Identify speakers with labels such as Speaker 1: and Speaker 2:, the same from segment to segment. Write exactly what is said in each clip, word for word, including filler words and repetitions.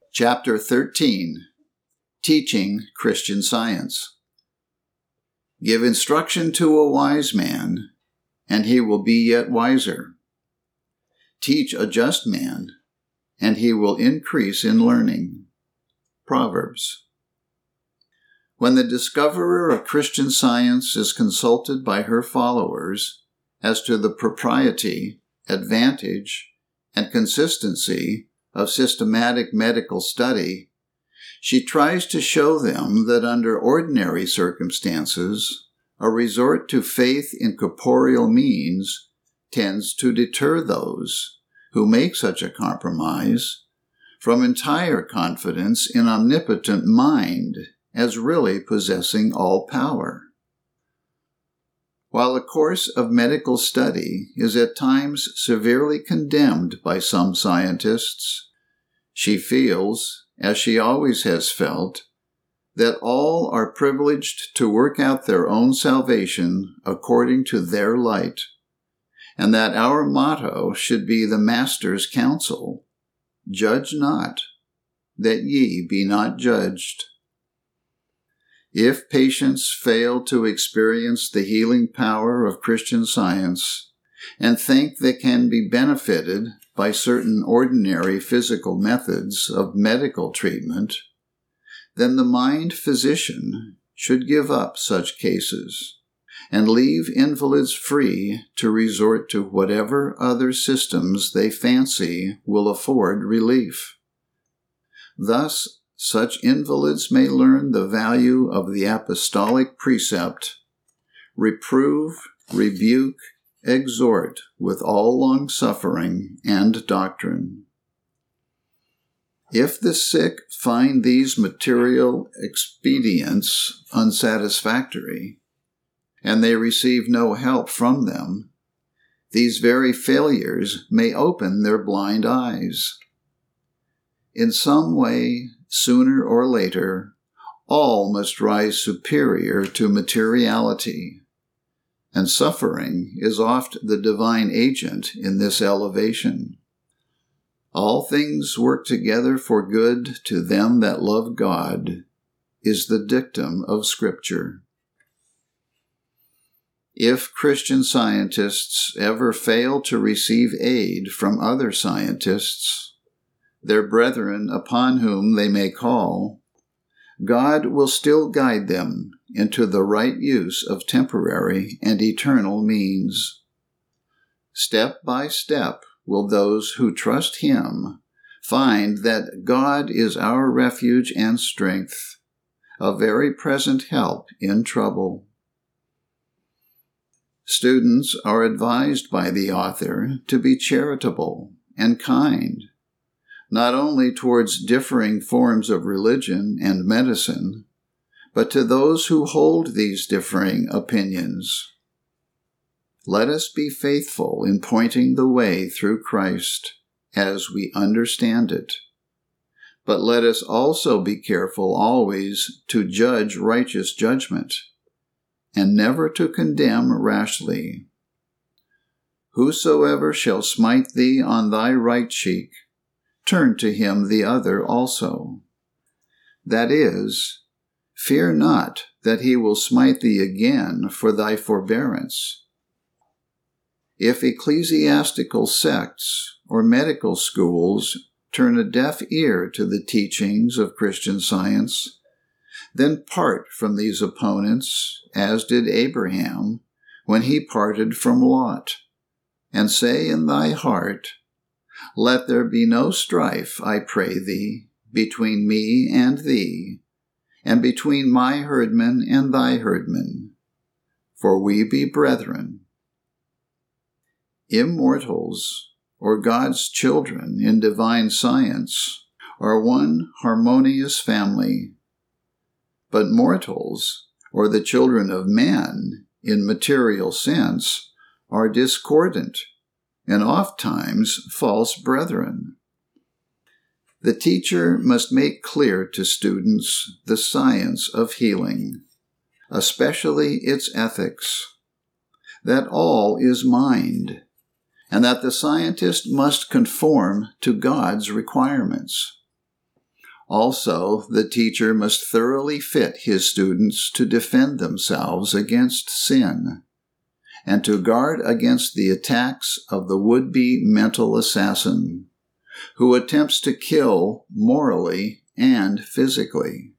Speaker 1: Chapter thirteen, Teaching Christian Science. Give instruction to a wise man, and he will be yet wiser. Teach a just man, and he will increase in learning. Proverbs. When the discoverer of Christian Science is consulted by her followers as to the propriety, advantage, and consistency of systematic medical study, she tries to show them that under ordinary circumstances, a resort to faith in corporeal means tends to deter those who make such a compromise from entire confidence in omnipotent mind as really possessing all power. While a course of medical study is at times severely condemned by some scientists, she feels, as she always has felt, that all are privileged to work out their own salvation according to their light, and that our motto should be the Master's counsel, "Judge not, that ye be not judged." If patients fail to experience the healing power of Christian Science and think they can be benefited by certain ordinary physical methods of medical treatment, then the mind physician should give up such cases and leave invalids free to resort to whatever other systems they fancy will afford relief. Thus, such invalids may learn the value of the apostolic precept, reprove, rebuke, exhort with all long-suffering and doctrine. If the sick find these material expedients unsatisfactory, and they receive no help from them, these very failures may open their blind eyes. In some way, sooner or later, all must rise superior to materiality, and suffering is oft the divine agent in this elevation. All things work together for good to them that love God, is the dictum of Scripture. If Christian scientists ever fail to receive aid from other scientists, their brethren upon whom they may call, God will still guide them into the right use of temporary and eternal means. Step by step will those who trust Him find that God is our refuge and strength, a very present help in trouble. Students are advised by the author to be charitable and kind, not only towards differing forms of religion and medicine, but to those who hold these differing opinions. Let us be faithful in pointing the way through Christ as we understand it, but let us also be careful always to judge righteous judgment, and never to condemn rashly. Whosoever shall smite thee on thy right cheek, turn to him the other also. That is, fear not that he will smite thee again for thy forbearance. If ecclesiastical sects or medical schools turn a deaf ear to the teachings of Christian Science, then part from these opponents, as did Abraham when he parted from Lot, and say in thy heart, "Let there be no strife, I pray thee, between me and thee, and between my herdmen and thy herdmen, for we be brethren." Immortals, or God's children in divine science, are one harmonious family, but mortals, or the children of man in material sense, are discordant and ofttimes false brethren. The teacher must make clear to students the science of healing, especially its ethics, that all is mind, and that the scientist must conform to God's requirements. Also, the teacher must thoroughly fit his students to defend themselves against sin and to guard against the attacks of the would-be mental assassin, who attempts to kill morally and physically.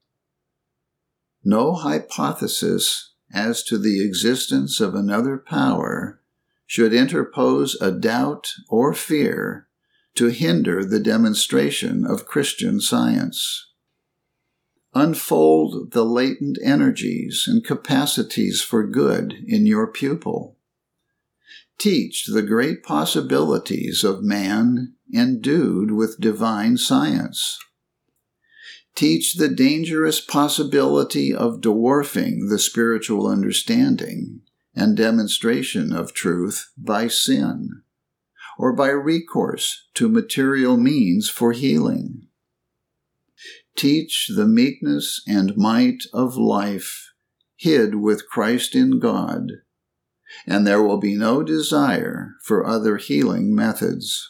Speaker 1: No hypothesis as to the existence of another power should interpose a doubt or fear to hinder the demonstration of Christian Science. Unfold the latent energies and capacities for good in your pupil. Teach the great possibilities of man endued with divine science. Teach the dangerous possibility of dwarfing the spiritual understanding and demonstration of truth by sin, or by recourse to material means for healing. Teach the meekness and might of life hid with Christ in God, and there will be no desire for other healing methods.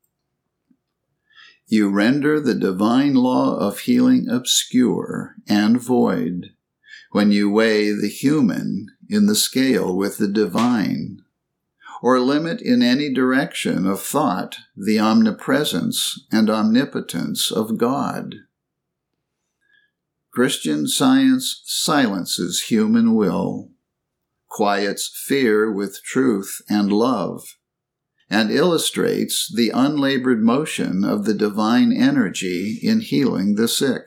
Speaker 1: You render the divine law of healing obscure and void when you weigh the human in the scale with the divine, or limit in any direction of thought the omnipresence and omnipotence of God. Christian Science silences human will, quiets fear with truth and love, and illustrates the unlabored motion of the divine energy in healing the sick.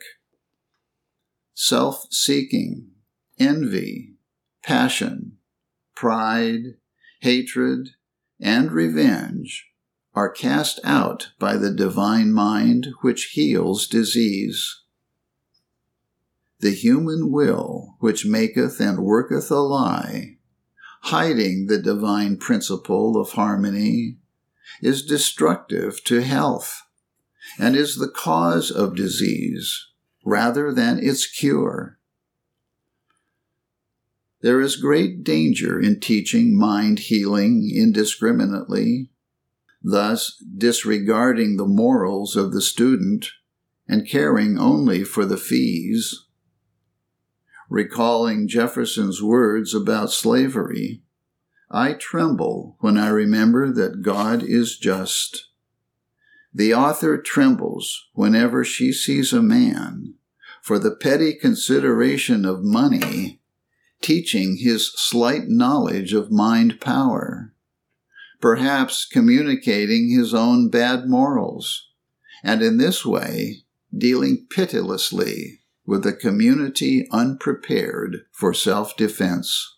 Speaker 1: Self-seeking, envy, passion, pride, hatred, and revenge are cast out by the divine mind which heals disease. The human will which maketh and worketh a lie, hiding the divine principle of harmony, is destructive to health, and is the cause of disease rather than its cure. There is great danger in teaching mind healing indiscriminately, thus disregarding the morals of the student and caring only for the fees. Recalling Jefferson's words about slavery, I tremble when I remember that God is just. The author trembles whenever she sees a man, for the petty consideration of money, teaching his slight knowledge of mind power, perhaps communicating his own bad morals, and in this way dealing pitilessly with a community unprepared for self-defense.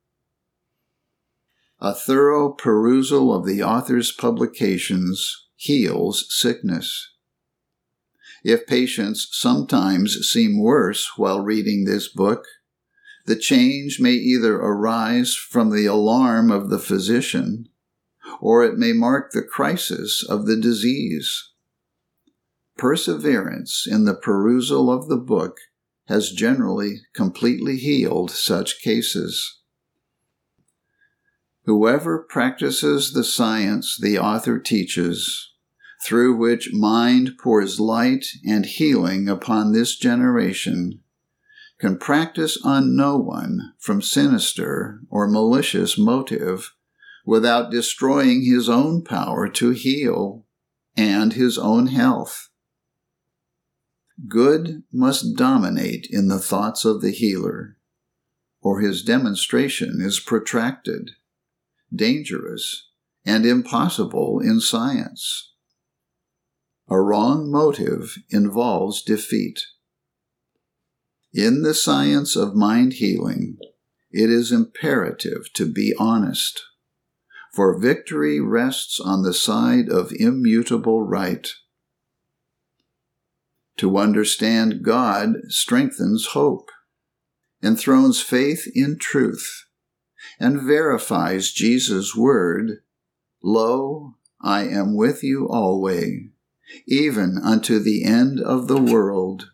Speaker 1: A thorough perusal of the author's publications heals sickness. If patients sometimes seem worse while reading this book, the change may either arise from the alarm of the physician, or it may mark the crisis of the disease. Perseverance in the perusal of the book has generally completely healed such cases. Whoever practices the science the author teaches, through which mind pours light and healing upon this generation, can practice on no one from sinister or malicious motive without destroying his own power to heal and his own health. Good must dominate in the thoughts of the healer, or his demonstration is protracted, dangerous, and impossible in science. A wrong motive involves defeat. In the science of mind healing, it is imperative to be honest, for victory rests on the side of immutable right. To understand God strengthens hope, enthrones faith in truth, and verifies Jesus' word, "Lo, I am with you always, even unto the end of the world."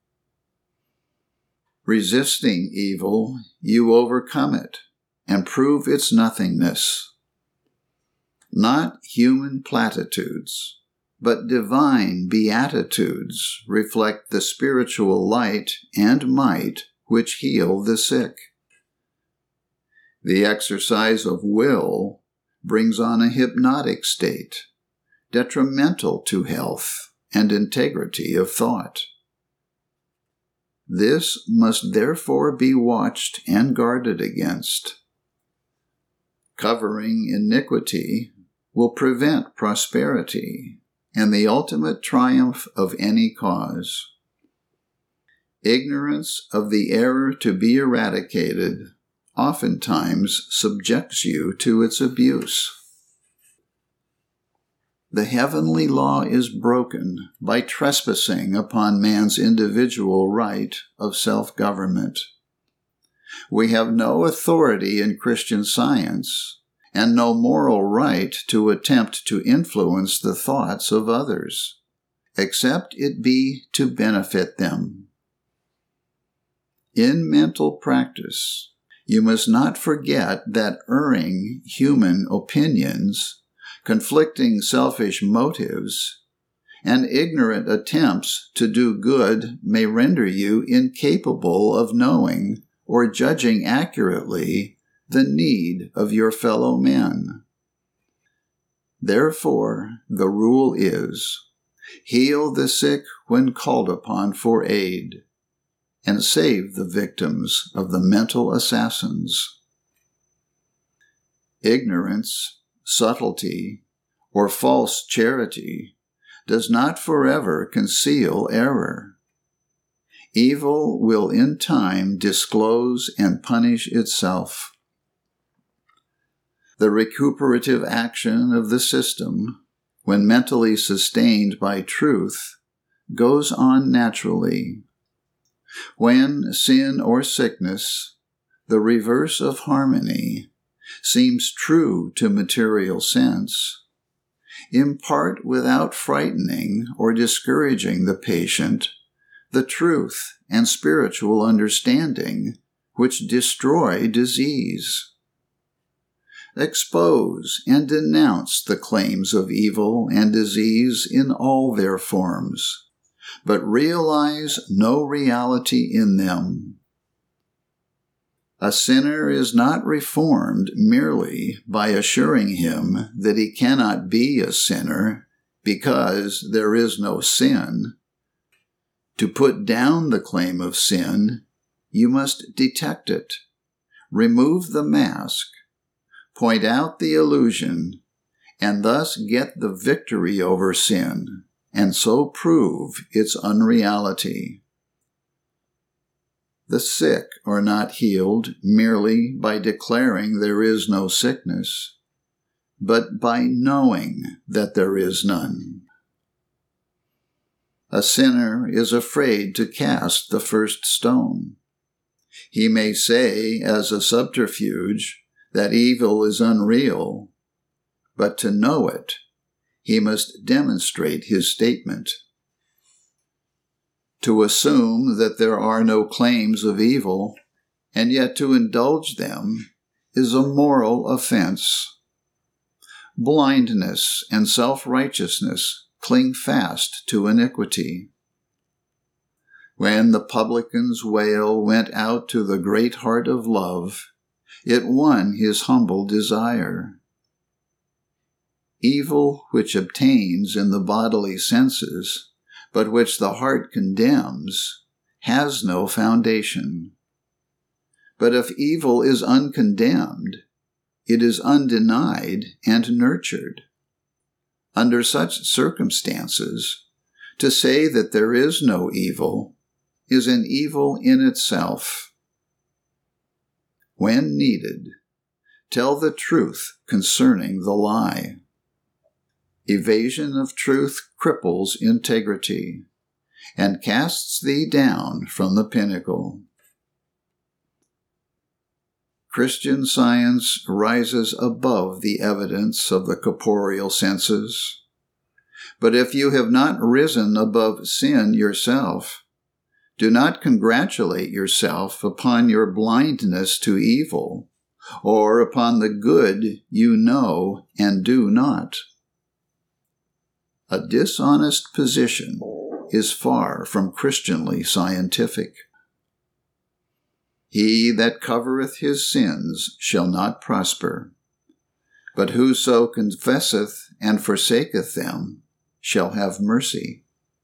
Speaker 1: Resisting evil, you overcome it and prove its nothingness. Not human platitudes, but divine beatitudes reflect the spiritual light and might which heal the sick. The exercise of will brings on a hypnotic state, detrimental to health and integrity of thought. This must therefore be watched and guarded against. Covering iniquity will prevent prosperity and the ultimate triumph of any cause. Ignorance of the error to be eradicated oftentimes subjects you to its abuse. The heavenly law is broken by trespassing upon man's individual right of self-government. We have no authority in Christian Science and no moral right to attempt to influence the thoughts of others, except it be to benefit them. In mental practice, you must not forget that erring human opinions, conflicting selfish motives, and ignorant attempts to do good may render you incapable of knowing or judging accurately the need of your fellow men. Therefore, the rule is, heal the sick when called upon for aid, and save the victims of the mental assassins. Ignorance, subtlety, or false charity does not forever conceal error. Evil will in time disclose and punish itself. The recuperative action of the system, when mentally sustained by truth, goes on naturally. When sin or sickness, the reverse of harmony, seems true to material sense, impart without frightening or discouraging the patient the truth and spiritual understanding which destroy disease. Expose and denounce the claims of evil and disease in all their forms, but realize no reality in them. A sinner is not reformed merely by assuring him that he cannot be a sinner because there is no sin. To put down the claim of sin, you must detect it, remove the mask, point out the illusion, and thus get the victory over sin, and so prove its unreality. The sick are not healed merely by declaring there is no sickness, but by knowing that there is none. A sinner is afraid to cast the first stone. He may say as a subterfuge that evil is unreal, but to know it, he must demonstrate his statement. To assume that there are no claims of evil, and yet to indulge them, is a moral offense. Blindness and self-righteousness cling fast to iniquity. When the publican's wail went out to the great heart of love, it won his humble desire. Evil which obtains in the bodily senses, but which the heart condemns, has no foundation. But if evil is uncondemned, it is undenied and nurtured. Under such circumstances, to say that there is no evil is an evil in itself. When needed, tell the truth concerning the lie. Evasion of truth cripples integrity and casts thee down from the pinnacle. Christian Science rises above the evidence of the corporeal senses. But if you have not risen above sin yourself, do not congratulate yourself upon your blindness to evil, or upon the good you know and do not. A dishonest position is far from Christianly scientific. He that covereth his sins shall not prosper, but whoso confesseth and forsaketh them shall have mercy.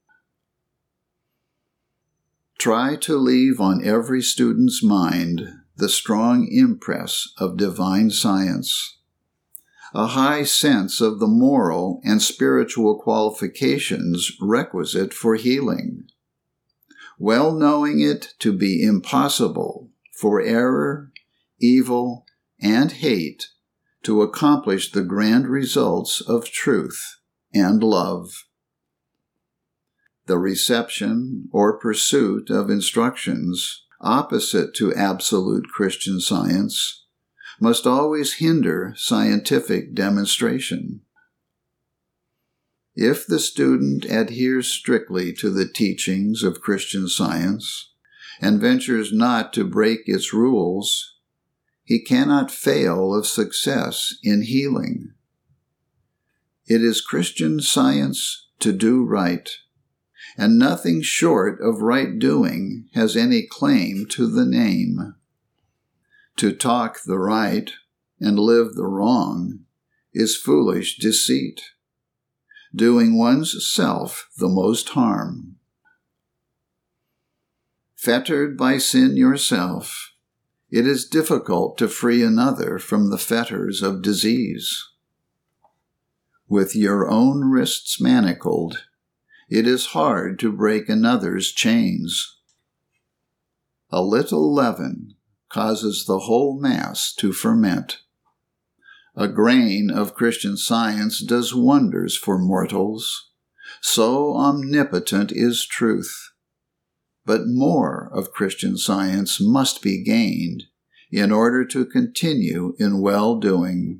Speaker 1: Try to leave on every student's mind the strong impress of divine science, a high sense of the moral and spiritual qualifications requisite for healing, well knowing it to be impossible for error, evil, and hate to accomplish the grand results of truth and love. The reception or pursuit of instructions opposite to absolute Christian science must always hinder scientific demonstration. If the student adheres strictly to the teachings of Christian Science and ventures not to break its rules, he cannot fail of success in healing. It is Christian Science to do right, and nothing short of right doing has any claim to the name. To talk the right and live the wrong is foolish deceit, doing one's self the most harm. Fettered by sin yourself, it is difficult to free another from the fetters of disease. With your own wrists manacled, it is hard to break another's chains. A little leaven causes the whole mass to ferment. A grain of Christian Science does wonders for mortals. So omnipotent is truth. But more of Christian Science must be gained in order to continue in well-doing.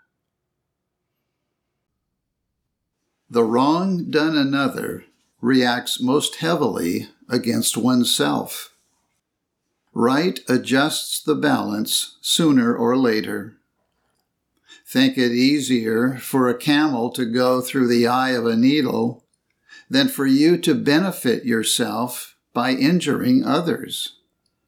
Speaker 1: The wrong done another reacts most heavily against oneself. Right adjusts the balance sooner or later. Think it easier for a camel to go through the eye of a needle than for you to benefit yourself by injuring others.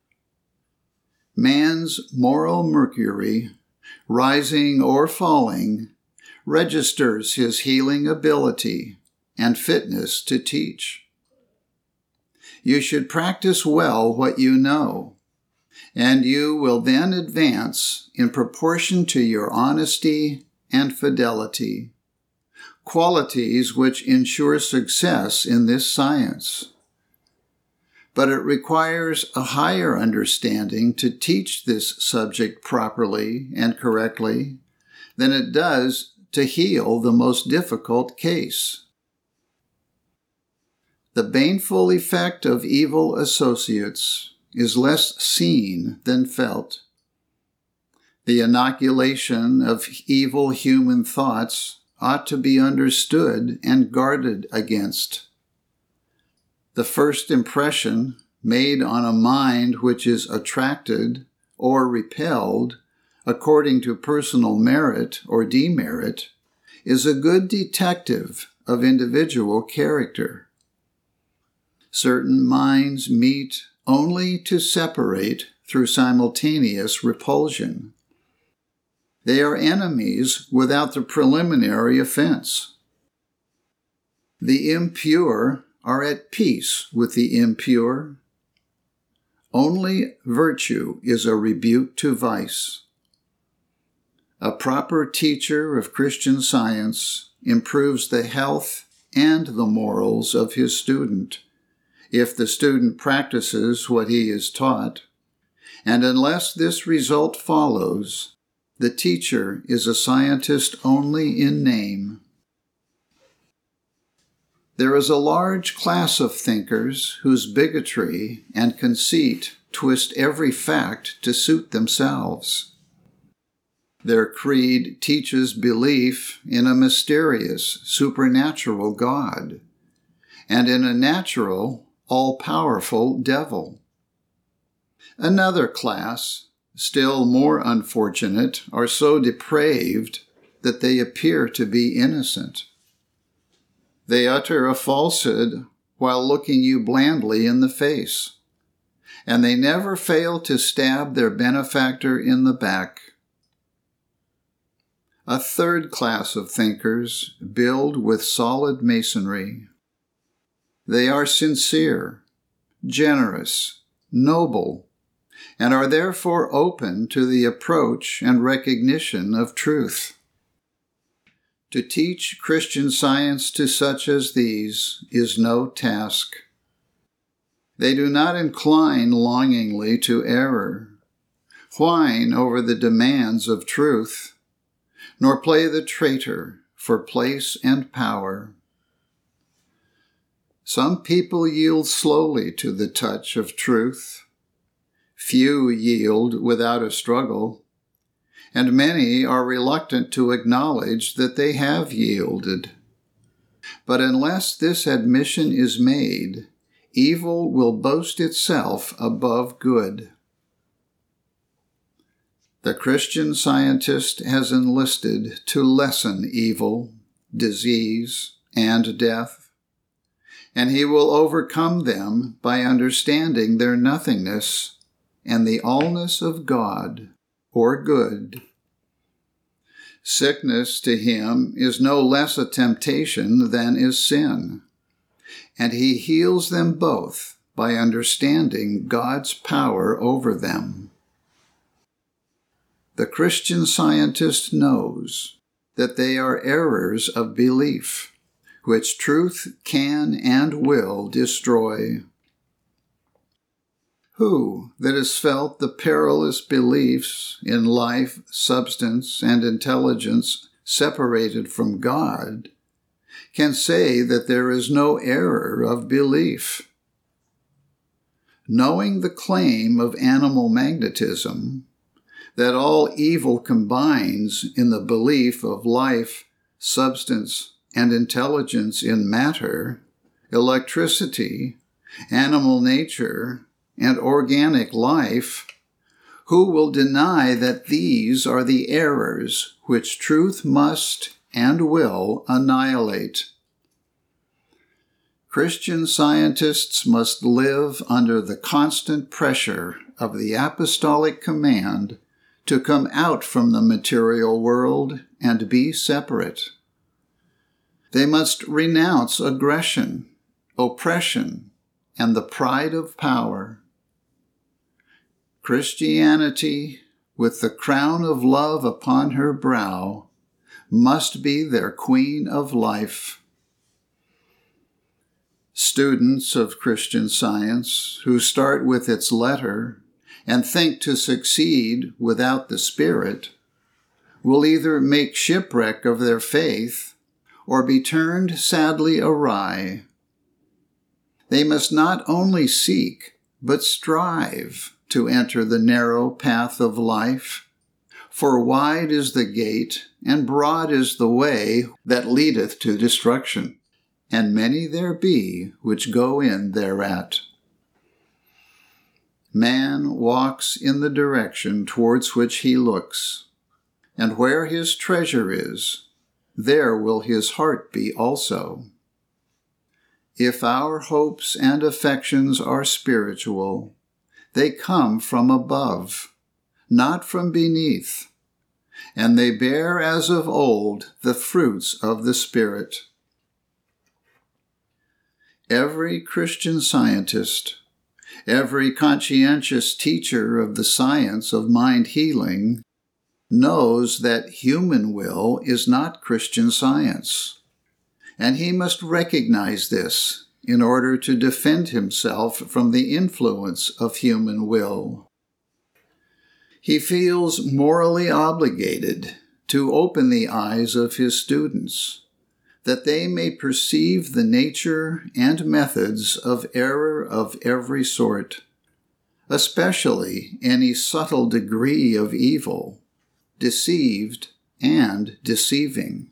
Speaker 1: Man's moral mercury, rising or falling, registers his healing ability and fitness to teach. You should practice well what you know, and you will then advance in proportion to your honesty and fidelity, qualities which ensure success in this science. But it requires a higher understanding to teach this subject properly and correctly than it does to heal the most difficult case. The baneful effect of evil associates is less seen than felt. The inoculation of evil human thoughts ought to be understood and guarded against. The first impression made on a mind which is attracted or repelled according to personal merit or demerit is a good detective of individual character. Certain minds meet only to separate through simultaneous repulsion. They are enemies without the preliminary offense. The impure are at peace with the impure. Only virtue is a rebuke to vice. A proper teacher of Christian Science improves the health and the morals of his student, if the student practices what he is taught, and unless this result follows, the teacher is a scientist only in name. There is a large class of thinkers whose bigotry and conceit twist every fact to suit themselves. Their creed teaches belief in a mysterious, supernatural God, and in a natural, all-powerful devil. Another class, still more unfortunate, are so depraved that they appear to be innocent. They utter a falsehood while looking you blandly in the face, and they never fail to stab their benefactor in the back. A third class of thinkers build with solid masonry. They are sincere, generous, noble, and are therefore open to the approach and recognition of truth. To teach Christian Science to such as these is no task. They do not incline longingly to error, whine over the demands of truth, nor play the traitor for place and power. Some people yield slowly to the touch of truth. Few yield without a struggle, and many are reluctant to acknowledge that they have yielded. But unless this admission is made, evil will boast itself above good. The Christian Scientist has enlisted to lessen evil, disease, and death, and he will overcome them by understanding their nothingness and the allness of God, or good. Sickness to him is no less a temptation than is sin, and he heals them both by understanding God's power over them. The Christian Scientist knows that they are errors of belief, which truth can and will destroy. Who that has felt the perilous beliefs in life, substance, and intelligence separated from God can say that there is no error of belief? Knowing the claim of animal magnetism, that all evil combines in the belief of life, substance, and intelligence in matter, electricity, animal nature, and organic life, who will deny that these are the errors which truth must and will annihilate? Christian Scientists must live under the constant pressure of the apostolic command to come out from the material world and be separate. They must renounce aggression, oppression, and the pride of power. Christianity, with the crown of love upon her brow, must be their queen of life. Students of Christian Science who start with its letter and think to succeed without the spirit will either make shipwreck of their faith or be turned sadly awry. They must not only seek, but strive to enter the narrow path of life, for wide is the gate and broad is the way that leadeth to destruction, and many there be which go in thereat. Man walks in the direction towards which he looks, and where his treasure is, there will his heart be also. If our hopes and affections are spiritual, they come from above, not from beneath, and they bear as of old the fruits of the Spirit. Every Christian Scientist, every conscientious teacher of the science of mind healing, knows that human will is not Christian Science, and he must recognize this in order to defend himself from the influence of human will. He feels morally obligated to open the eyes of his students, that they may perceive the nature and methods of error of every sort, especially any subtle degree of evil, deceived and deceiving.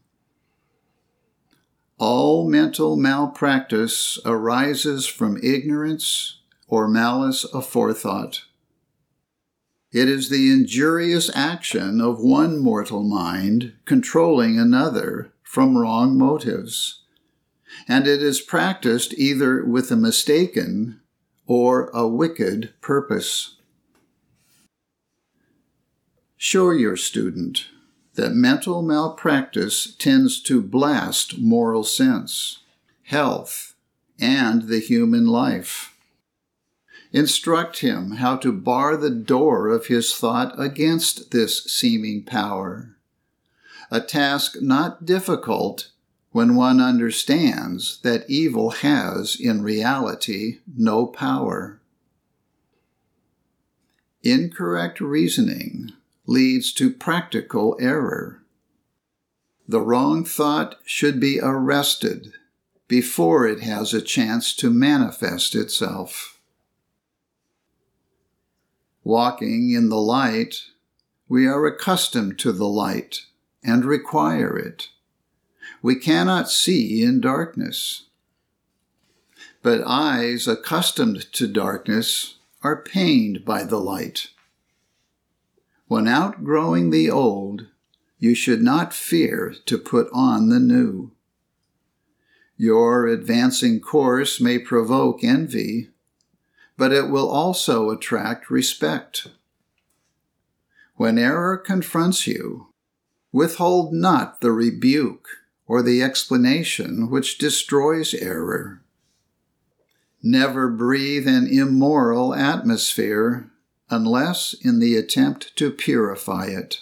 Speaker 1: All mental malpractice arises from ignorance or malice aforethought. It is the injurious action of one mortal mind controlling another from wrong motives, and it is practiced either with a mistaken or a wicked purpose. Show your student that mental malpractice tends to blast moral sense, health, and the human life. Instruct him how to bar the door of his thought against this seeming power, a task not difficult when one understands that evil has, in reality, no power. Incorrect reasoning leads to practical error. The wrong thought should be arrested before it has a chance to manifest itself. Walking in the light, we are accustomed to the light and require it. We cannot see in darkness. But eyes accustomed to darkness are pained by the light. When outgrowing the old, you should not fear to put on the new. Your advancing course may provoke envy, but it will also attract respect. When error confronts you, withhold not the rebuke or the explanation which destroys error. Never breathe an immoral atmosphere unless in the attempt to purify it.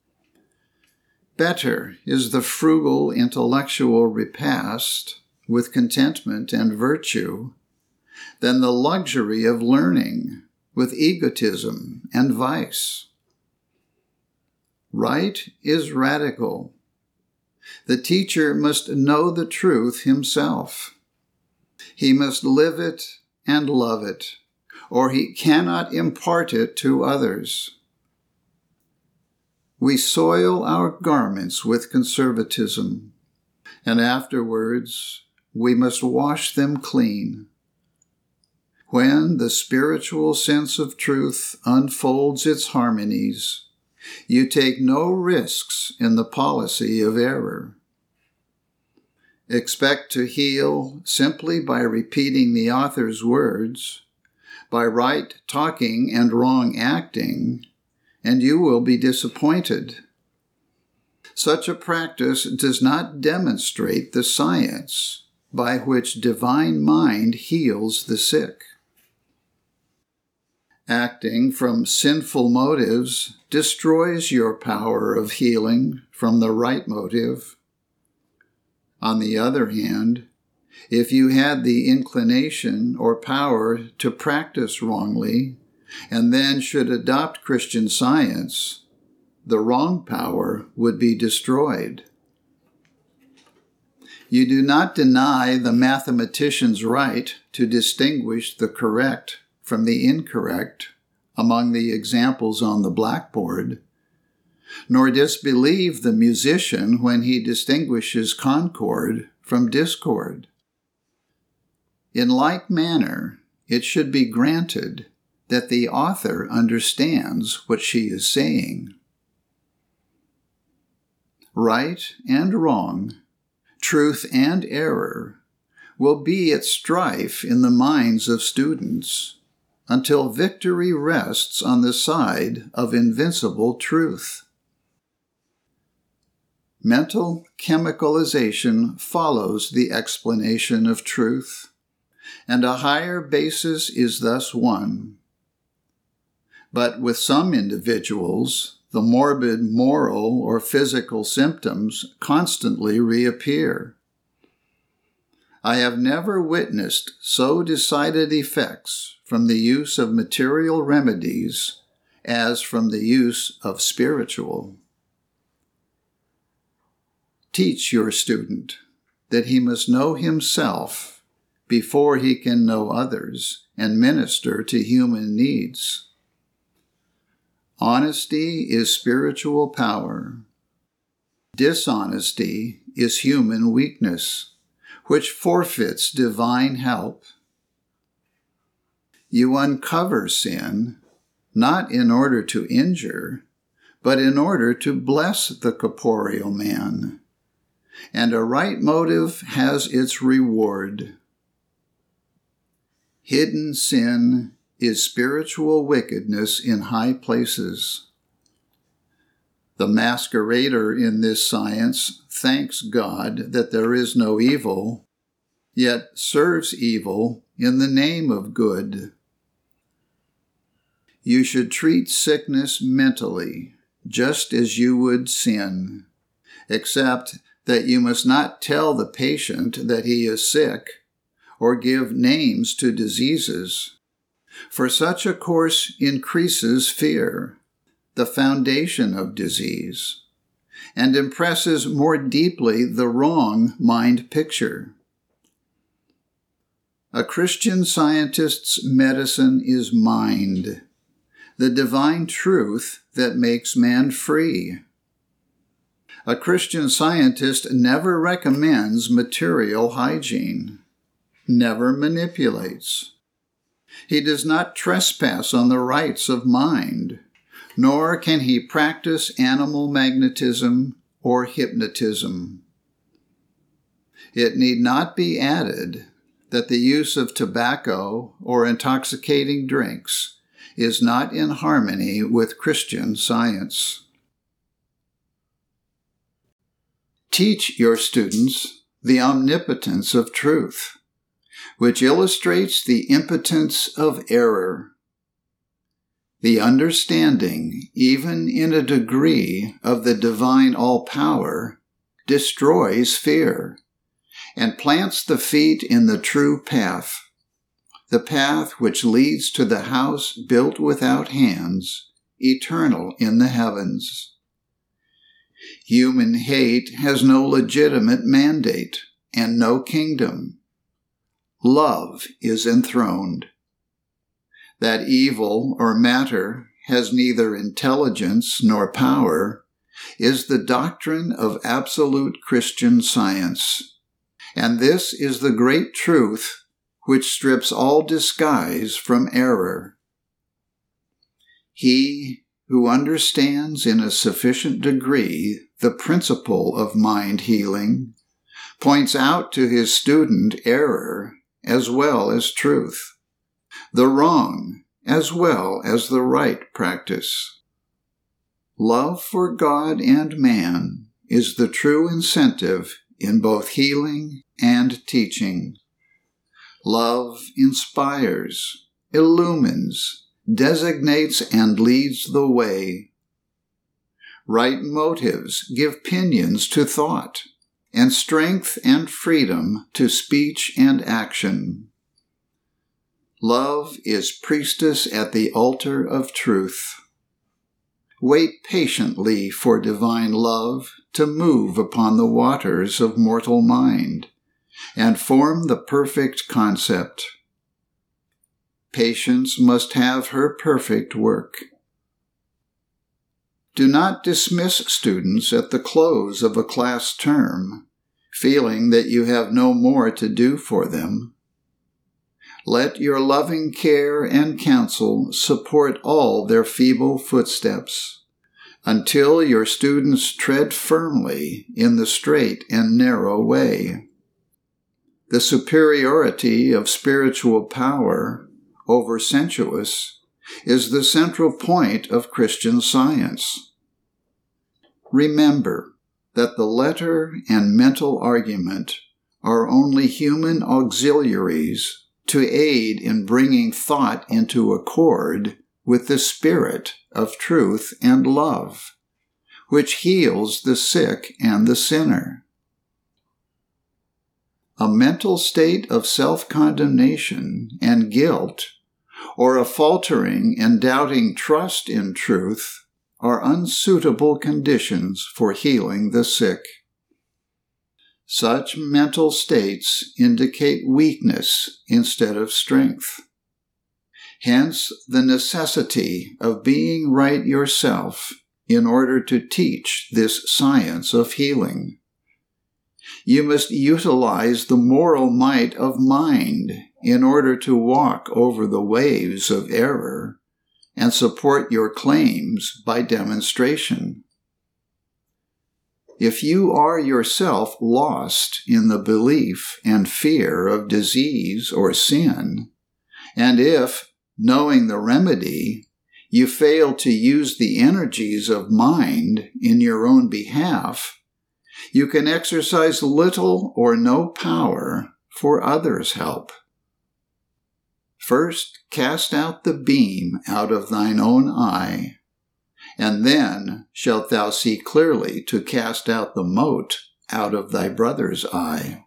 Speaker 1: Better is the frugal intellectual repast with contentment and virtue than the luxury of learning with egotism and vice. Right is radical. The teacher must know the truth himself. He must live it and love it, or he cannot impart it to others. We soil our garments with conservatism, and afterwards we must wash them clean. When the spiritual sense of truth unfolds its harmonies, you take no risks in the policy of error. Expect to heal simply by repeating the author's words, by right talking and wrong acting, and you will be disappointed. Such a practice does not demonstrate the science by which divine mind heals the sick. Acting from sinful motives destroys your power of healing from the right motive. On the other hand, if you had the inclination or power to practice wrongly, and then should adopt Christian Science, the wrong power would be destroyed. You do not deny the mathematician's right to distinguish the correct from the incorrect among the examples on the blackboard, nor disbelieve the musician when he distinguishes concord from discord. In like manner, it should be granted that the author understands what she is saying. Right and wrong, truth and error, will be at strife in the minds of students until victory rests on the side of invincible truth. Mental chemicalization follows the explanation of truth, and a higher basis is thus won. But with some individuals, the morbid moral or physical symptoms constantly reappear. I have never witnessed so decided effects from the use of material remedies as from the use of spiritual. Teach your student that he must know himself before he can know others and minister to human needs. Honesty is spiritual power. Dishonesty is human weakness, which forfeits divine help. You uncover sin, not in order to injure, but in order to bless the corporeal man. and a right motive has its reward. Hidden sin is spiritual wickedness in high places. The masquerader in this science thanks God that there is no evil, yet serves evil in the name of good. You should treat sickness mentally, just as you would sin, except that you must not tell the patient that he is sick, or give names to diseases, for such a course increases fear, the foundation of disease, and impresses more deeply the wrong mind picture. A Christian scientist's medicine is mind, the divine truth that makes man free. A Christian scientist never recommends material hygiene, never manipulates. He does not trespass on the rights of mind, nor can he practice animal magnetism or hypnotism. It need not be added that the use of tobacco or intoxicating drinks is not in harmony with Christian science. Teach your students the omnipotence of truth, which illustrates the impotence of error. The understanding, even in a degree, of the divine all-power destroys fear and plants the feet in the true path, the path which leads to the house built without hands, eternal in the heavens. Human hate has no legitimate mandate and no kingdom. Love is enthroned. That evil or matter has neither intelligence nor power is the doctrine of absolute Christian science, and this is the great truth which strips all disguise from error. He who understands in a sufficient degree the principle of mind healing points out to his student error as well as truth, the wrong as well as the right practice. Love for God and man is the true incentive in both healing and teaching. Love inspires, illumines, designates, and leads the way. Right motives give pinions to thought, and strength and freedom to speech and action. Love is priestess at the altar of truth. Wait patiently for divine love to move upon the waters of mortal mind and form the perfect concept. Patience must have her perfect work. Do not dismiss students at the close of a class term, feeling that you have no more to do for them. Let your loving care and counsel support all their feeble footsteps, until your students tread firmly in the straight and narrow way. The superiority of spiritual power over sensuous is the central point of Christian science. Remember that the letter and mental argument are only human auxiliaries to aid in bringing thought into accord with the spirit of truth and love, which heals the sick and the sinner. A mental state of self-condemnation and guilt, or a faltering and doubting trust in truth, are unsuitable conditions for healing the sick. Such mental states indicate weakness instead of strength. Hence the necessity of being right yourself in order to teach this science of healing. You must utilize the moral might of mind in order to walk over the waves of error and support your claims by demonstration. If you are yourself lost in the belief and fear of disease or sin, and if, knowing the remedy, you fail to use the energies of mind in your own behalf, you can exercise little or no power for others' help. First, cast out the beam out of thine own eye, and then shalt thou see clearly to cast out the mote out of thy brother's eye.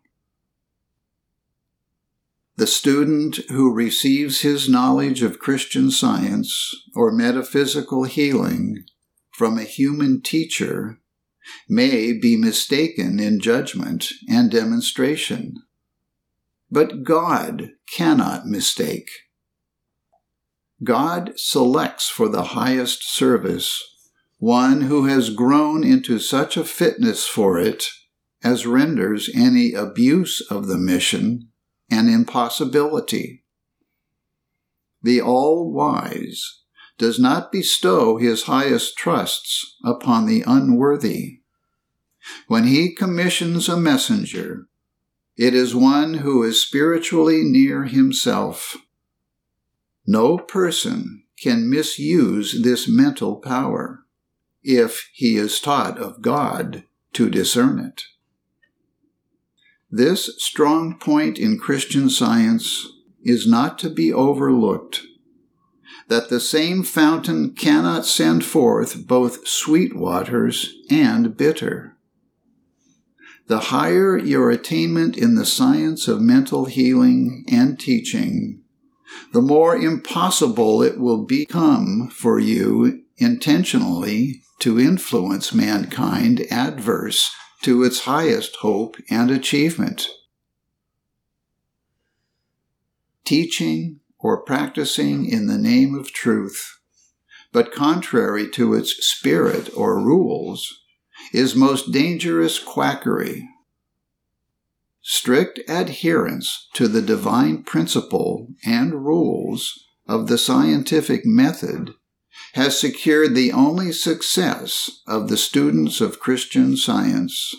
Speaker 1: The student who receives his knowledge of Christian Science or metaphysical healing from a human teacher may be mistaken in judgment and demonstration. But God cannot mistake. God selects for the highest service one who has grown into such a fitness for it as renders any abuse of the mission an impossibility. The All-Wise does not bestow his highest trusts upon the unworthy. When he commissions a messenger, it is one who is spiritually near himself. No person can misuse this mental power, if he is taught of God to discern it. This strong point in Christian Science is not to be overlooked, that the same fountain cannot send forth both sweet waters and bitter. The higher your attainment in the science of mental healing and teaching, the more impossible it will become for you intentionally to influence mankind adverse to its highest hope and achievement. Teaching or practicing in the name of truth, but contrary to its spirit or rules, is most dangerous quackery. Strict adherence to the divine principle and rules of the scientific method has secured the only success of the students of Christian Science.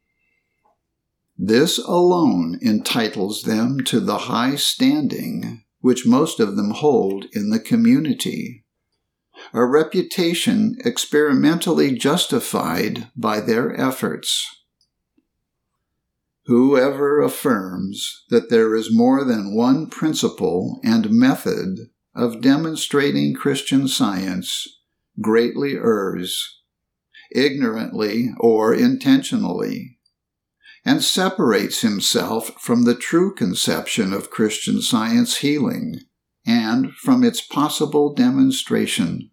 Speaker 1: This alone entitles them to the high standing which most of them hold in the community, a reputation experimentally justified by their efforts. Whoever affirms that there is more than one principle and method of demonstrating Christian Science greatly errs, ignorantly or intentionally, and separates himself from the true conception of Christian Science healing and from its possible demonstration.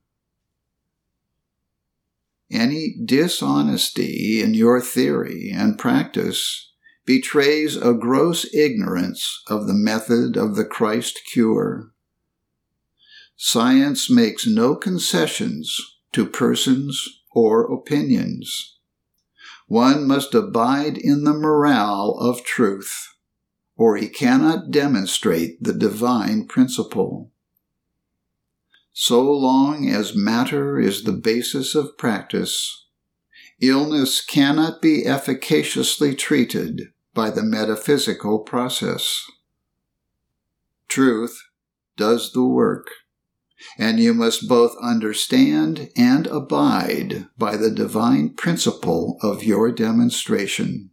Speaker 1: Any dishonesty in your theory and practice betrays a gross ignorance of the method of the Christ cure. Science makes no concessions to persons or opinions. One must abide in the morale of truth, or he cannot demonstrate the divine principle. So long as matter is the basis of practice, illness cannot be efficaciously treated by the metaphysical process. Truth does the work, and you must both understand and abide by the divine principle of your demonstration.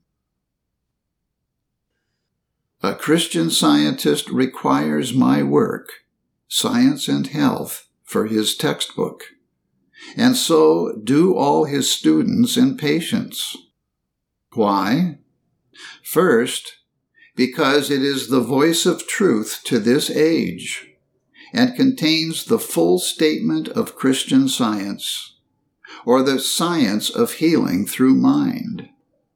Speaker 1: A Christian Scientist requires my work, Science and Health, for his textbook, and so do all his students and patients. Why? First, because it is the voice of truth to this age, and contains the full statement of Christian Science, or the science of healing through mind.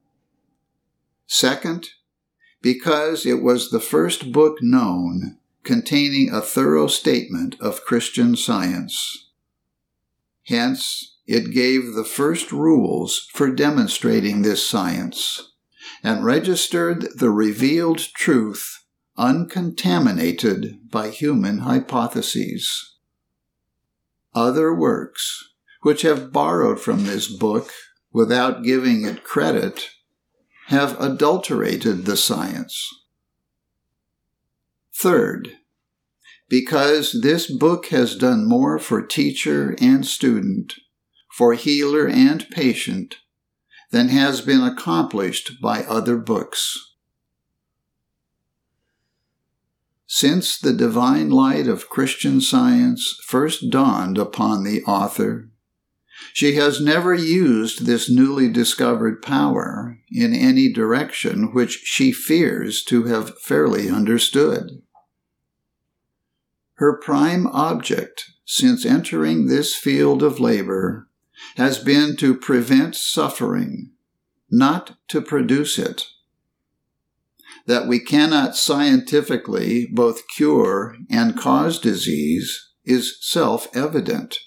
Speaker 1: Second, because it was the first book known containing a thorough statement of Christian Science. Hence, it gave the first rules for demonstrating this science, and registered the revealed truth uncontaminated by human hypotheses. Other works, which have borrowed from this book, without giving it credit, have adulterated the science. Third, because this book has done more for teacher and student, for healer and patient, than has been accomplished by other books. Since the divine light of Christian Science first dawned upon the author, she has never used this newly discovered power in any direction which she fears to have fairly understood. Her prime object since entering this field of labor has been to prevent suffering, not to produce it. That we cannot scientifically both cure and cause disease is self-evident.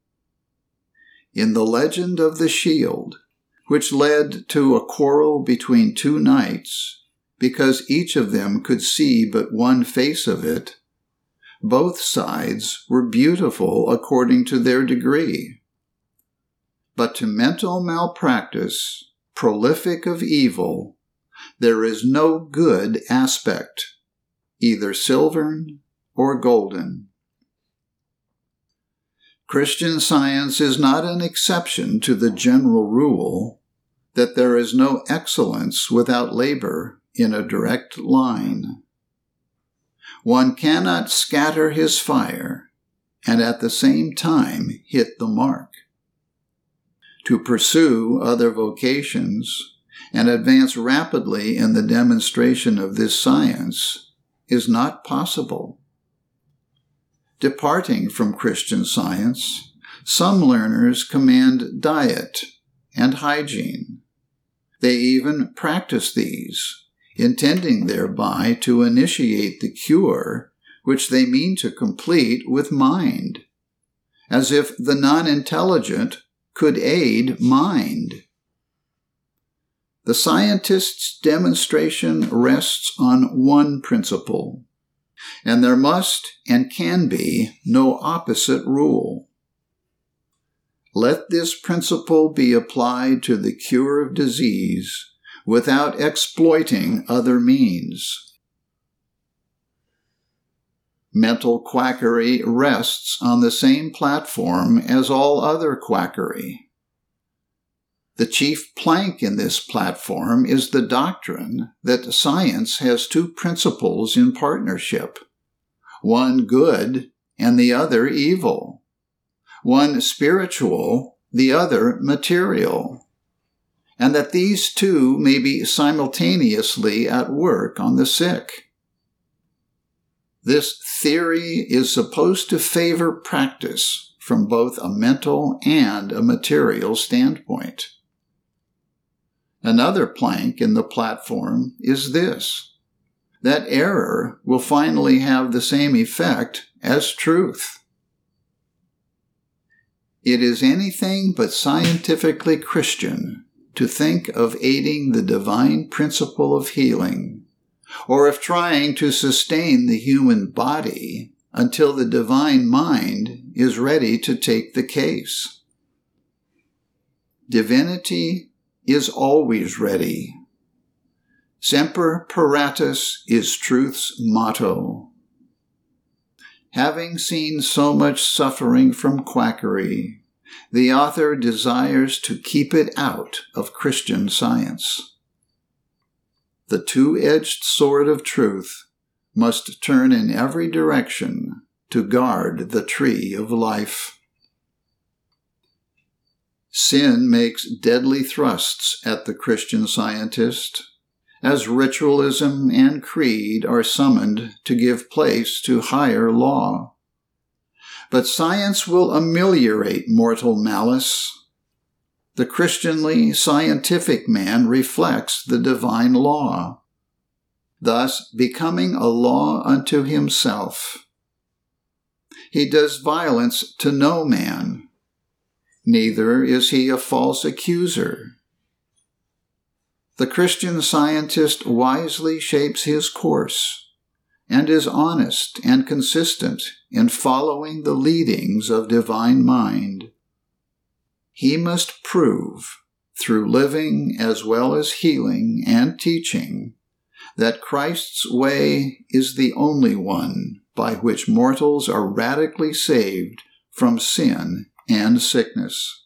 Speaker 1: In the legend of the shield, which led to a quarrel between two knights, because each of them could see but one face of it, both sides were beautiful according to their degree. But to mental malpractice, prolific of evil, there is no good aspect, either silvern or golden. Christian Science is not an exception to the general rule that there is no excellence without labor in a direct line. One cannot scatter his fire and at the same time hit the mark. To pursue other vocations and advance rapidly in the demonstration of this science is not possible. Departing from Christian Science, some learners command diet and hygiene. They even practice these, intending thereby to initiate the cure which they mean to complete with mind, as if the non-intelligent could aid mind. The scientist's demonstration rests on one principle, and there must and can be no opposite rule. Let this principle be applied to the cure of disease without exploiting other means. Mental quackery rests on the same platform as all other quackery. The chief plank in this platform is the doctrine that science has two principles in partnership, one good and the other evil, one spiritual, the other material, and that these two may be simultaneously at work on the sick. This theory is supposed to favor practice from both a mental and a material standpoint. Another plank in the platform is this, that error will finally have the same effect as truth. It is anything but scientifically Christian to think of aiding the divine principle of healing, or of trying to sustain the human body until the divine mind is ready to take the case. Divinity is always ready. Semper paratus is truth's motto. Having seen so much suffering from quackery, the author desires to keep it out of Christian Science. The two-edged sword of truth must turn in every direction to guard the tree of life. Sin makes deadly thrusts at the Christian Scientist, as ritualism and creed are summoned to give place to higher law. But science will ameliorate mortal malice. The Christianly scientific man reflects the divine law, thus becoming a law unto himself. He does violence to no man, neither is he a false accuser. The Christian Scientist wisely shapes his course and is honest and consistent in following the leadings of divine mind. He must prove through living as well as healing and teaching, that Christ's way is the only one by which mortals are radically saved from sin and sickness.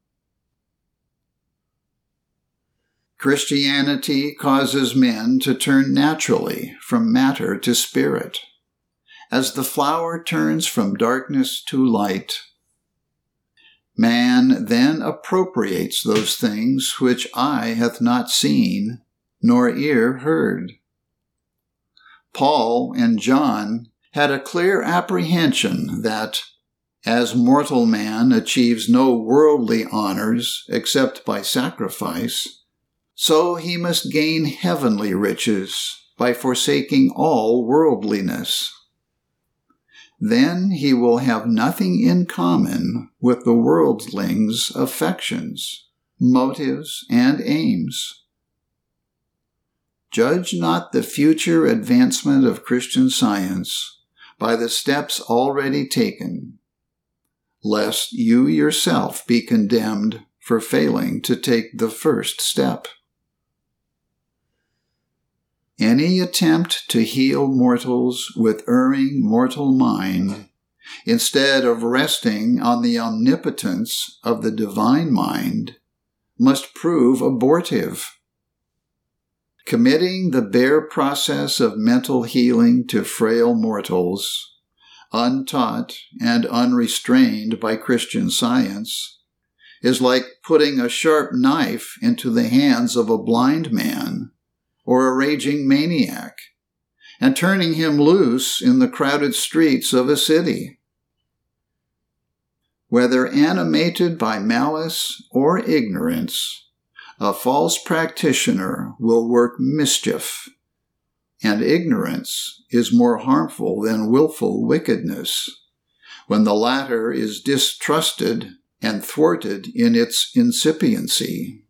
Speaker 1: Christianity causes men to turn naturally from matter to spirit, as the flower turns from darkness to light. Man then appropriates those things which eye hath not seen, nor ear heard. Paul and John had a clear apprehension that, as mortal man achieves no worldly honors except by sacrifice, so he must gain heavenly riches by forsaking all worldliness. Then he will have nothing in common with the worldling's affections, motives, and aims. Judge not the future advancement of Christian Science by the steps already taken, lest you yourself be condemned for failing to take the first step. Any attempt to heal mortals with erring mortal mind, instead of resting on the omnipotence of the divine mind, must prove abortive. Committing the bare process of mental healing to frail mortals, untaught and unrestrained by Christian Science, is like putting a sharp knife into the hands of a blind man or a raging maniac, and turning him loose in the crowded streets of a city. Whether animated by malice or ignorance, a false practitioner will work mischief, and ignorance is more harmful than willful wickedness, when the latter is distrusted and thwarted in its incipiency.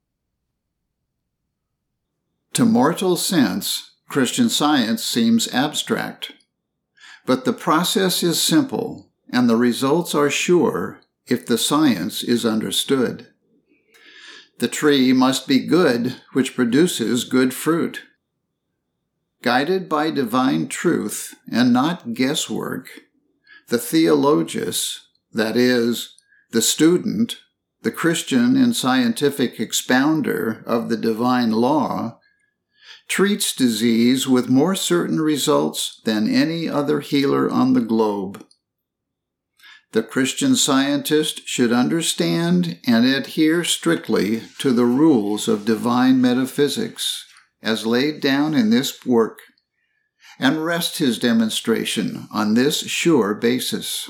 Speaker 1: To mortal sense, Christian Science seems abstract, but the process is simple, and the results are sure if the science is understood. The tree must be good which produces good fruit. Guided by divine truth and not guesswork, the theologus, that is, the student, the Christian and scientific expounder of the divine law, treats disease with more certain results than any other healer on the globe. The Christian Scientist should understand and adhere strictly to the rules of divine metaphysics as laid down in this work, and rest his demonstration on this sure basis.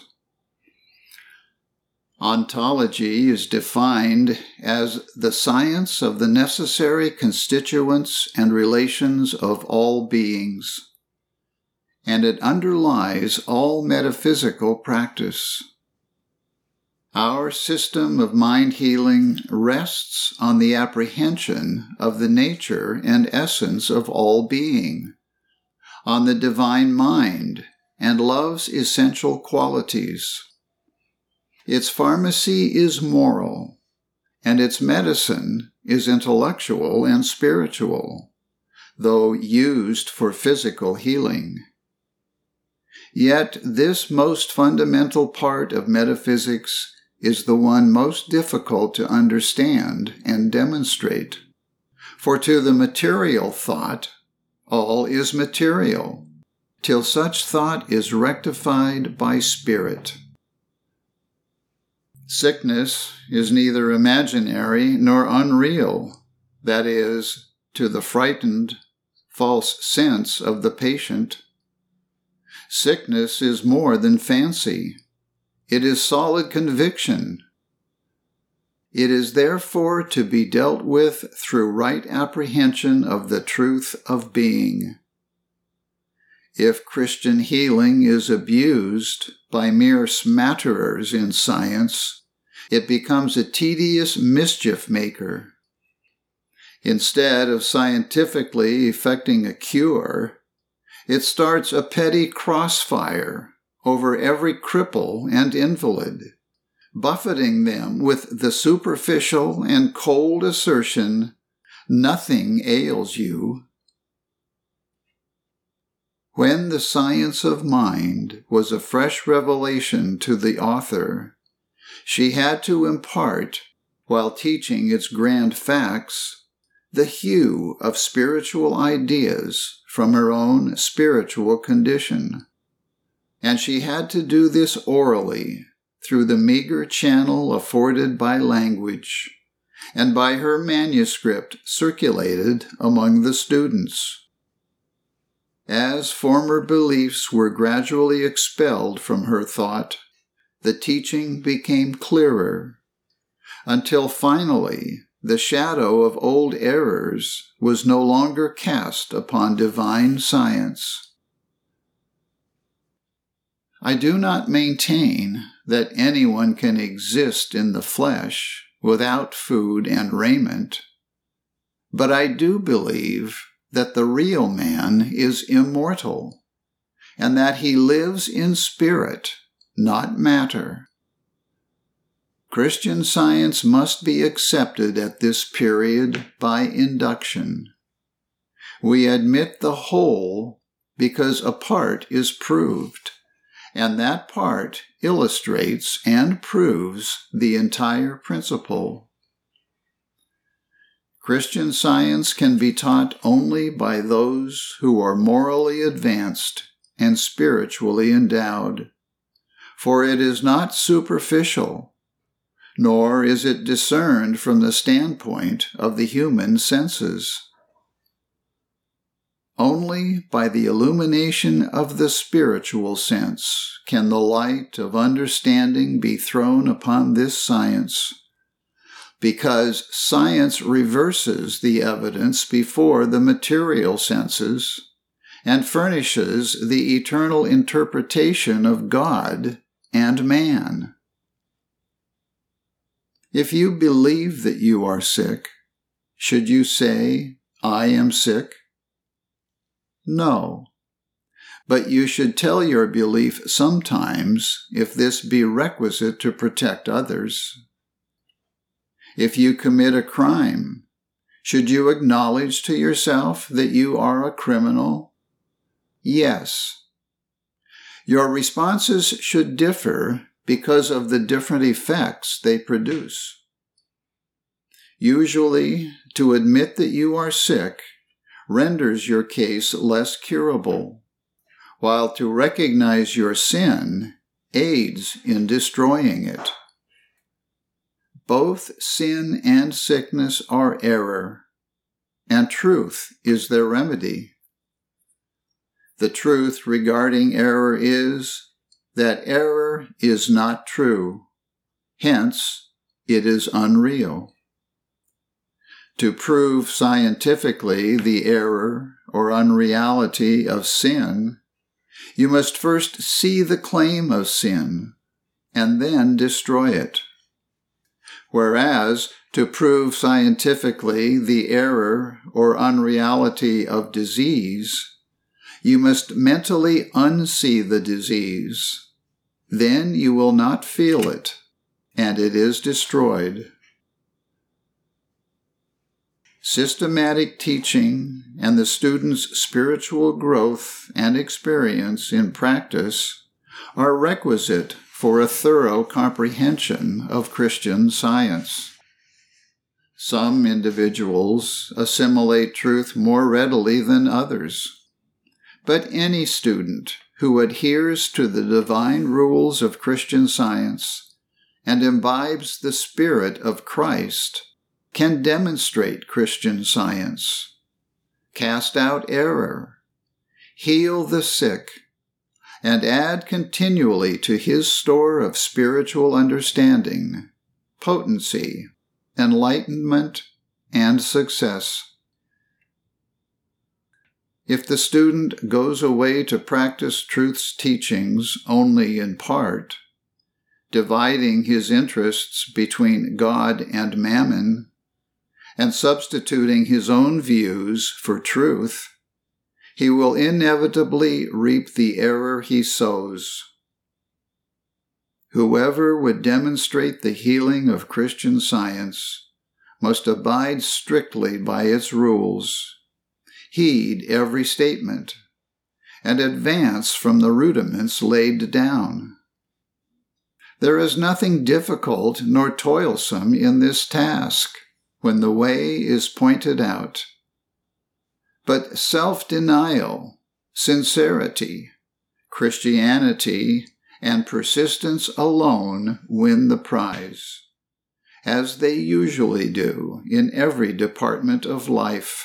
Speaker 1: Ontology is defined as the science of the necessary constituents and relations of all beings, and it underlies all metaphysical practice. Our system of mind healing rests on the apprehension of the nature and essence of all being, on the divine mind and love's essential qualities. Its pharmacy is moral, and its medicine is intellectual and spiritual, though used for physical healing. Yet this most fundamental part of metaphysics is the one most difficult to understand and demonstrate. For to the material thought, all is material, till such thought is rectified by spirit. Sickness is neither imaginary nor unreal, that is, to the frightened, false sense of the patient. Sickness is more than fancy. It is solid conviction. It is therefore to be dealt with through right apprehension of the truth of being. If Christian healing is abused by mere smatterers in science, it becomes a tedious mischief maker. Instead of scientifically effecting a cure, it starts a petty crossfire over every cripple and invalid, buffeting them with the superficial and cold assertion, "Nothing ails you." When the science of mind was a fresh revelation to the author, she had to impart, while teaching its grand facts, the hue of spiritual ideas from her own spiritual condition. And she had to do this orally, through the meager channel afforded by language, and by her manuscript circulated among the students. As former beliefs were gradually expelled from her thought, the teaching became clearer, until finally the shadow of old errors was no longer cast upon divine science. I do not maintain that anyone can exist in the flesh without food and raiment, but I do believe that the real man is immortal, and that he lives in spirit, not matter. Christian Science must be accepted at this period by induction. We admit the whole because a part is proved, and that part illustrates and proves the entire principle. Christian Science can be taught only by those who are morally advanced and spiritually endowed, for it is not superficial, nor is it discerned from the standpoint of the human senses. Only by the illumination of the spiritual sense can the light of understanding be thrown upon this science, because science reverses the evidence before the material senses and furnishes the eternal interpretation of God and man. If you believe that you are sick, should you say, "I am sick"? No. But you should tell your belief sometimes, if this be requisite to protect others. If you commit a crime, should you acknowledge to yourself that you are a criminal? Yes. Your responses should differ because of the different effects they produce. Usually, to admit that you are sick renders your case less curable, while to recognize your sin aids in destroying it. Both sin and sickness are error, and truth is their remedy. The truth regarding error is that error is not true, hence it is unreal. To prove scientifically the error or unreality of sin, you must first see the claim of sin and then destroy it. Whereas, to prove scientifically the error or unreality of disease, you must mentally unsee the disease. Then you will not feel it, and it is destroyed. Systematic teaching and the student's spiritual growth and experience in practice are requisite for a thorough comprehension of Christian Science. Some individuals assimilate truth more readily than others, but any student who adheres to the divine rules of Christian Science and imbibes the spirit of Christ can demonstrate Christian Science, cast out error, heal the sick, and add continually to his store of spiritual understanding, potency, enlightenment, and success. If the student goes away to practice truth's teachings only in part, dividing his interests between God and mammon, and substituting his own views for truth, he will inevitably reap the error he sows. Whoever would demonstrate the healing of Christian Science must abide strictly by its rules, heed every statement, and advance from the rudiments laid down. There is nothing difficult nor toilsome in this task when the way is pointed out. But self-denial, sincerity, Christianity, and persistence alone win the prize, as they usually do in every department of life.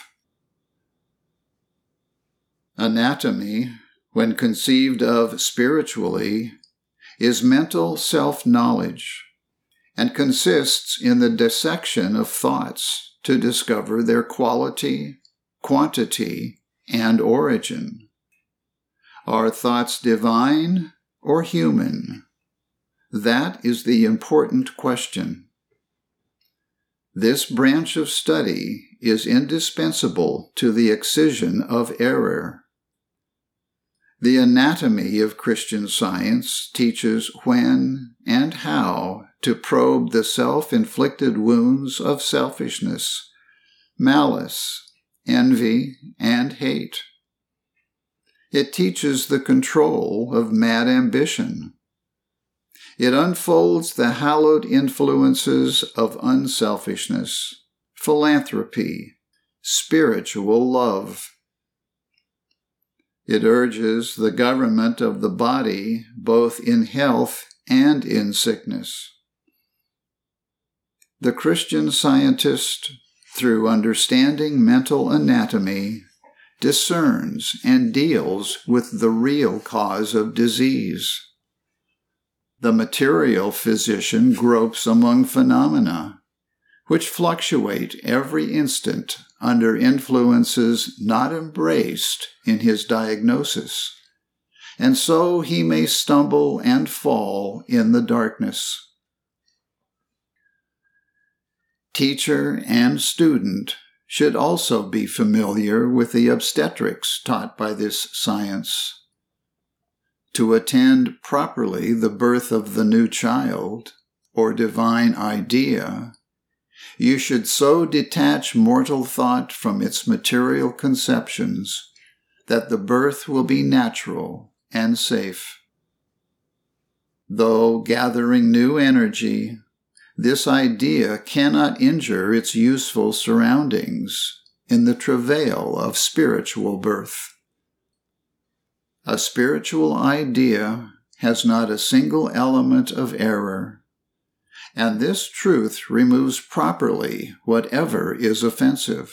Speaker 1: Anatomy, when conceived of spiritually, is mental self-knowledge, and consists in the dissection of thoughts to discover their quality, quantity, and origin. Are thoughts divine or human? That is the important question. This branch of study is indispensable to the excision of error. The anatomy of Christian Science teaches when and how to probe the self-inflicted wounds of selfishness, malice, envy, and hate. It teaches the control of mad ambition. It unfolds the hallowed influences of unselfishness, philanthropy, spiritual love. It urges the government of the body both in health and in sickness. The Christian Scientist, through understanding mental anatomy, discerns and deals with the real cause of disease. The material physician gropes among phenomena, which fluctuate every instant under influences not embraced in his diagnosis, and so he may stumble and fall in the darkness. Teacher and student should also be familiar with the obstetrics taught by this science. To attend properly the birth of the new child, or divine idea, you should so detach mortal thought from its material conceptions that the birth will be natural and safe. Though gathering new energy, this idea cannot injure its useful surroundings in the travail of spiritual birth. A spiritual idea has not a single element of error, and this truth removes properly whatever is offensive.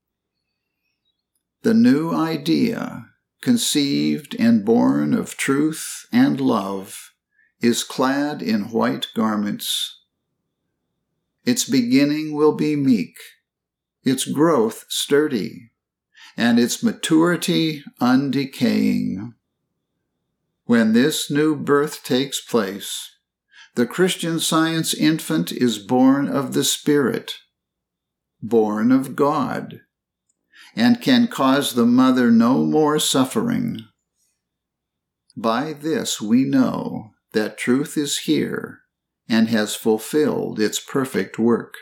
Speaker 1: The new idea, conceived and born of truth and love, is clad in white garments. Its beginning will be meek, its growth sturdy, and its maturity undecaying. When this new birth takes place, the Christian Science infant is born of the Spirit, born of God, and can cause the mother no more suffering. By this we know that truth is here and has fulfilled its perfect work.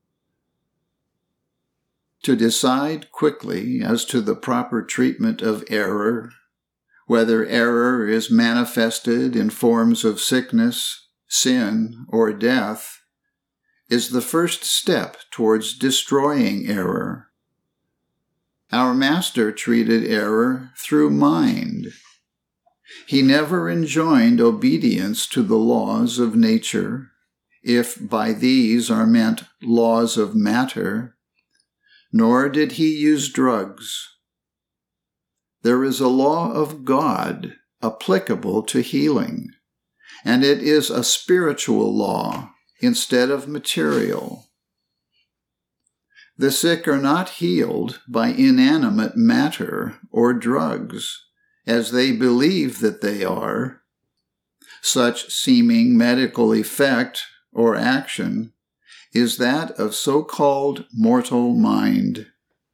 Speaker 1: To decide quickly as to the proper treatment of error, whether error is manifested in forms of sickness, sin, or death, is the first step towards destroying error. Our Master treated error through mind. He never enjoined obedience to the laws of nature, if by these are meant laws of matter, nor did he use drugs. There is a law of God applicable to healing, and it is a spiritual law instead of material. The sick are not healed by inanimate matter or drugs, as they believe that they are. Such seeming medical effect or action is that of so-called mortal mind.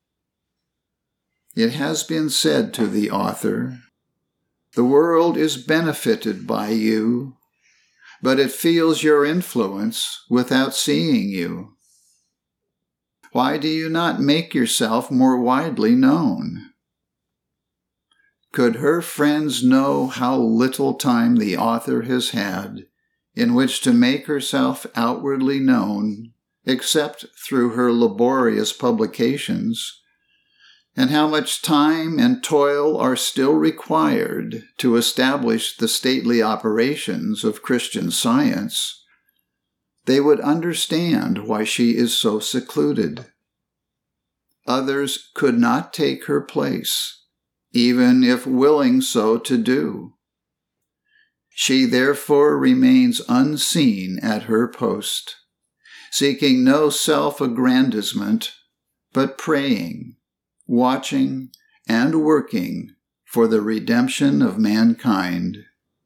Speaker 1: It has been said to the author, "The world is benefited by you. but it feels your influence without seeing you. Why do you not make yourself more widely known? Could her friends know how little time the author has had in which to make herself outwardly known, except through her laborious publications, and how much time and toil are still required to establish the stately operations of Christian Science, they would understand why she is so secluded. Others could not take her place, even if willing so to do. She therefore remains unseen at her post, seeking no self-aggrandizement, but praying, watching, and working for the redemption of mankind.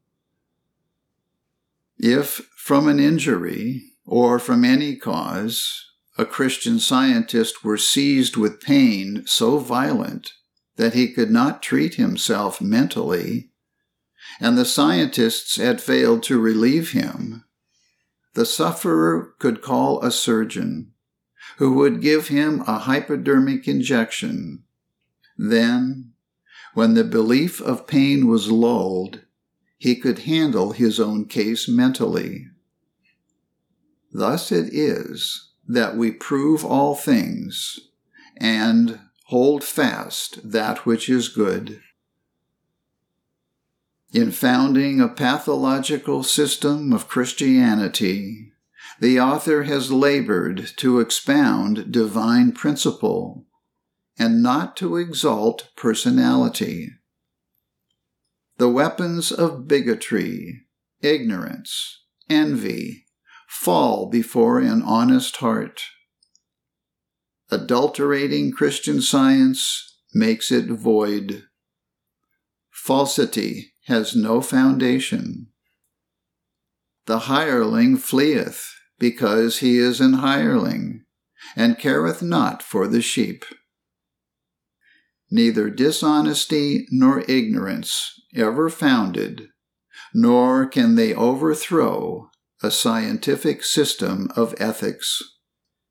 Speaker 1: If, from an injury, or from any cause, a Christian Scientist were seized with pain so violent that he could not treat himself mentally, and the scientists had failed to relieve him, the sufferer could call a surgeon, who would give him a hypodermic injection. Then, when the belief of pain was lulled, he could handle his own case mentally. Thus it is that we prove all things, and hold fast that which is good. In founding a pathological system of Christianity, the author has labored to expound divine principle, and not to exalt personality. The weapons of bigotry, ignorance, envy, fall before an honest heart. Adulterating Christian Science makes it void. Falsity has no foundation. The hireling fleeth, because he is an hireling, and careth not for the sheep. Neither dishonesty nor ignorance ever founded, nor can they overthrow a scientific system of ethics.